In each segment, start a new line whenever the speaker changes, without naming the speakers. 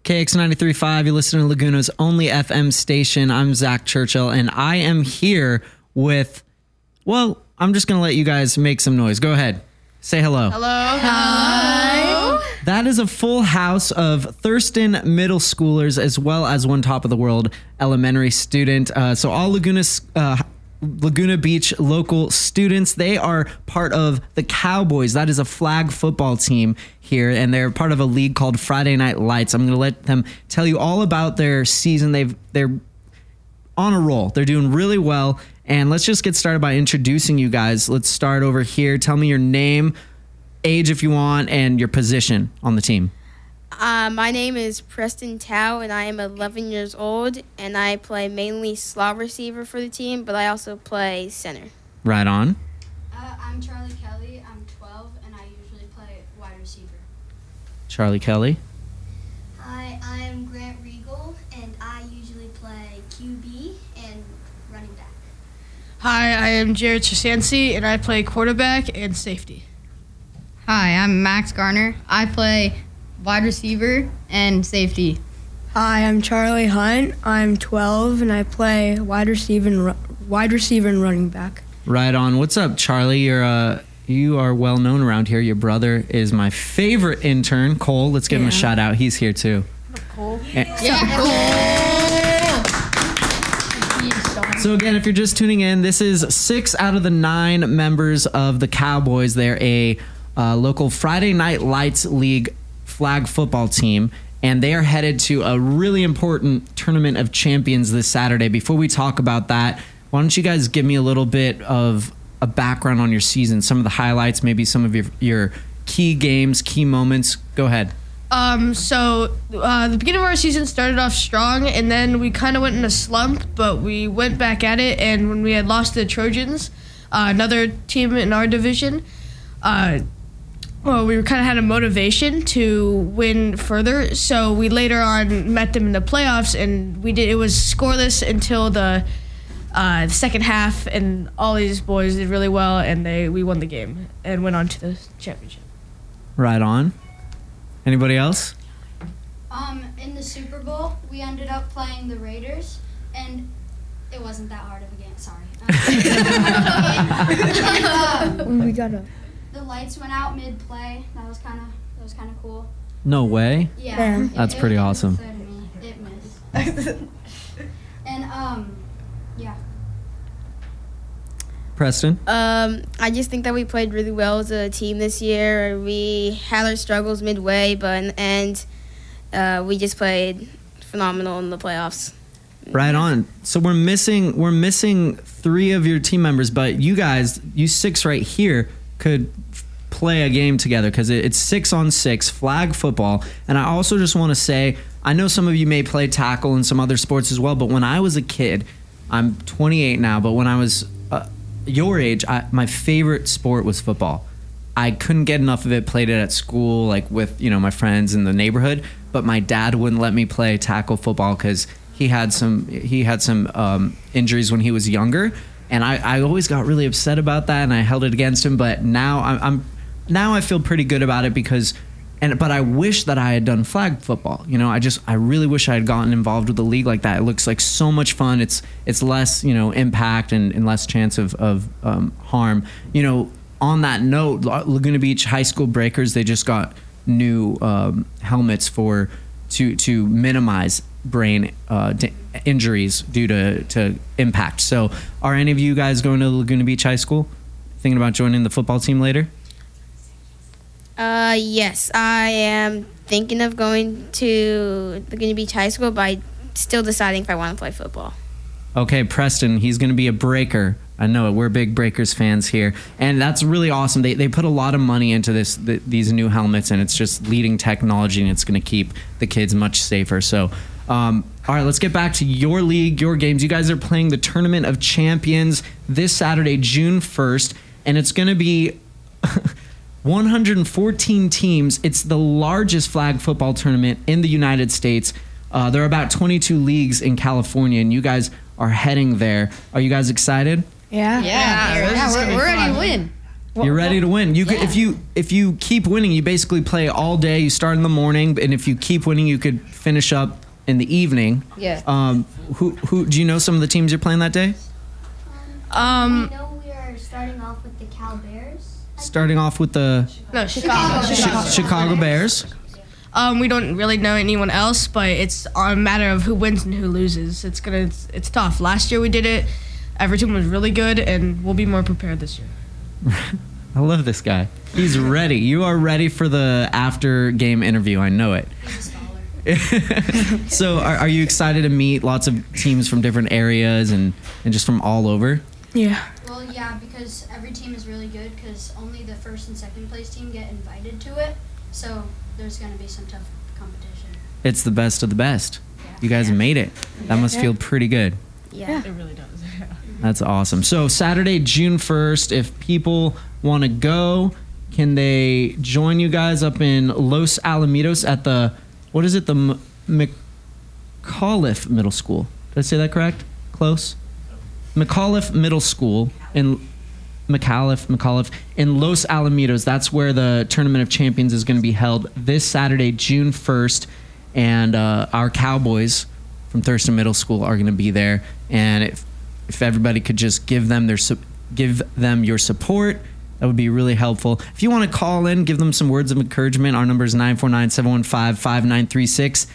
KX93.5, you're listening to Laguna's only FM station. I'm Zach Churchill, and I am here with, well, I'm just going to let you guys make some noise. Go ahead. Say hello.
Hello. Hi.
That is a full house of Thurston middle schoolers as well as one top of the world elementary student. So all Laguna Beach local students, they are part of the Cowboys. That is a flag football team here, and they're part of a league called Friday Night Lights. I'm going to let them tell you all about their season. They're on a roll. They're doing really well, and let's just get started by introducing you guys. Let's start over here. Tell me your name, age if you want, and your position on the team.
My name is Preston Tao, and I am 11 years old, and I play mainly slot receiver for the team, but I also play center.
Right on.
I'm Charlie Kelly. I'm 12, and I usually play wide receiver.
Charlie Kelly.
Hi, I'm Grant Regal, and I usually play QB and running back.
Hi, I am Jared Chesansi, and I play quarterback and safety.
Hi, I'm Max Garner. I play wide receiver and safety.
Hi, I'm Charlie Hunt. I'm 12, and I play wide receiver and running back.
Right on. What's up, Charlie? You are well known around here. Your brother is my favorite intern, Cole. Let's give him a shout out. He's here too.
Cole.
Cole.
So again, if you're just tuning in, this is 6 out of the 9 members of the Cowboys. They're a local Friday Night Lights League flag football team, and they are headed to a really important Tournament of Champions this Saturday. Before we talk about that, why don't you guys give me a little bit of a background on your season, some of the highlights, maybe some of your key games, key moments. Go ahead.
So the beginning of our season started off strong, and then we kind of went in a slump, but we went back at it, and when we had lost to the Trojans, another team in our division, we kind of had a motivation to win further, so we later on met them in the playoffs, and it was scoreless until the second half, and all these boys did really well, and we won the game and went on to the championship.
Right on. Anybody else?
In the Super Bowl, we ended up playing the Raiders, and it wasn't that hard of a game. Sorry. The lights went out mid-play. That was kind of cool.
No way.
Yeah.
That's pretty awesome.
It missed. And yeah.
Preston?
I just think that we played really well as a team this year. We had our struggles midway, but in the end, we just played phenomenal in the playoffs.
Right on. So we're missing 3 of your team members, but you 6 right here could play a game together because it's 6-on-6 flag football. And I also just want to say, I know some of you may play tackle and some other sports as well, but when I was a kid, I'm 28 now, but when I was your age, my favorite sport was football. I couldn't get enough of it, played it at school, like with my friends in the neighborhood, but my dad wouldn't let me play tackle football because he had some injuries when he was younger, and I always got really upset about that, and I held it against him. But now I feel pretty good about it but I wish that I had done flag football. I really wish I had gotten involved with a league like that. It looks like so much fun. It's less impact and less chance of harm. On that note, Laguna Beach High School Breakers, they just got new helmets to minimize brain injuries due to impact. So are any of you guys going to Laguna Beach High School? Thinking about joining the football team later?
Yes, I am thinking of going to Laguna Beach High School, but I'm still deciding if I want to play football.
Okay, Preston, he's going to be a breaker. I know it. We're big Breakers fans here, and that's really awesome. They put a lot of money into these new helmets, and it's just leading technology, and it's going to keep the kids much safer. So, all right, let's get back to your league, your games. You guys are playing the Tournament of Champions this Saturday, June 1st, and it's going to be 114 teams. It's the largest flag football tournament in the United States. There are about 22 leagues in California, and you guys are heading there. Are you guys excited?
Yeah, we're ready to win.
You're ready to win. You could, if you keep winning, you basically play all day. You start in the morning, and if you keep winning, you could finish up in the evening.
Yeah.
Who do you know some of the teams you're playing that day?
I know we are starting off with the Cal Bears.
Starting off with the Chicago Bears.
We don't really know anyone else, but it's a matter of who wins and who loses. It's tough. Last year we did it. Every team was really good, and we'll be more prepared this year.
I love this guy. He's ready. You are ready for the after game interview. I know it.
He's a scholar.
So are you excited to meet lots of teams from different areas and just from all over?
Yeah.
Well, yeah, because every team is really good because only the first and second place team get invited to it. So there's going to be some tough competition.
It's the best of the best. You guys made it. That must feel pretty good.
Yeah.
It really does.
That's awesome. So Saturday, June 1st, if people want to go, can they join you guys up in Los Alamitos at the, what is it, the McAuliffe Middle School? Did I say that correct? Close? McAuliffe Middle School in McAuliffe in Los Alamitos. That's where the Tournament of Champions is going to be held this Saturday, June 1st. And our Cowboys from Thurston Middle School are going to be there. And if everybody could just give them your support, that would be really helpful. If you want to call in, give them some words of encouragement. Our number is 949-715-5936,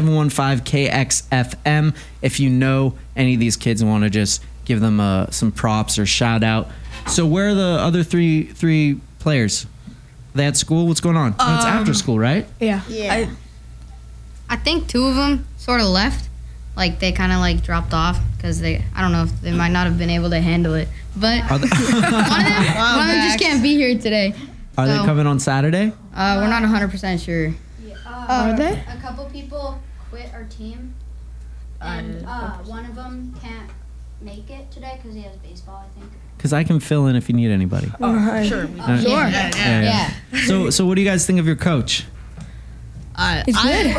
715-KXFM. If you know any of these kids and want to just give them some props or shout out. So where are the other three players? Are they at school? What's going on? It's after school, right?
Yeah.
Yeah.
I think 2 of them sort of left. Like, they kind of, like, dropped off because I don't know if they might not have been able to handle it. But one of them just can't be here today.
Are they coming on Saturday?
We're not 100% sure.
Yeah,
Are they?
A couple people quit our team, and one of them can't make it today because he has baseball, I think.
Because I can fill in if you need anybody.
Sure.
Yeah.
So what do you guys think of your coach?
It's good.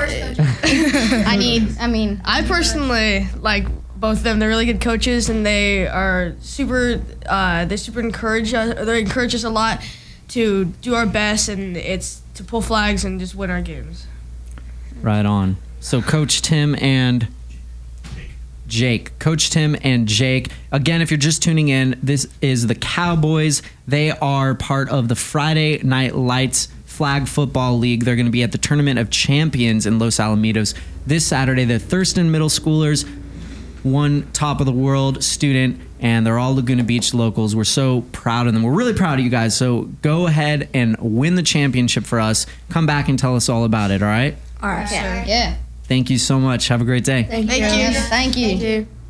I personally like both of them. They're really good coaches, and they are super. They encourage us. They encourage us a lot to do our best, and it's to pull flags and just win our games.
Right on. So Coach Tim and Jake. Coach Tim and Jake. Again, if you're just tuning in, this is the Cowboys. They are part of the Friday Night Lights Flag Football League. They're going to be at the Tournament of Champions in Los Alamitos this Saturday. The Thurston Middle Schoolers, one top of the world student, and they're all Laguna Beach locals. We're so proud of them. We're really proud of you guys. So go ahead and win the championship for us. Come back and tell us all about it, all right?
All right.
Yeah.
Thank you so much. Have a great day.
Thank you.
Thank you.
Thank you.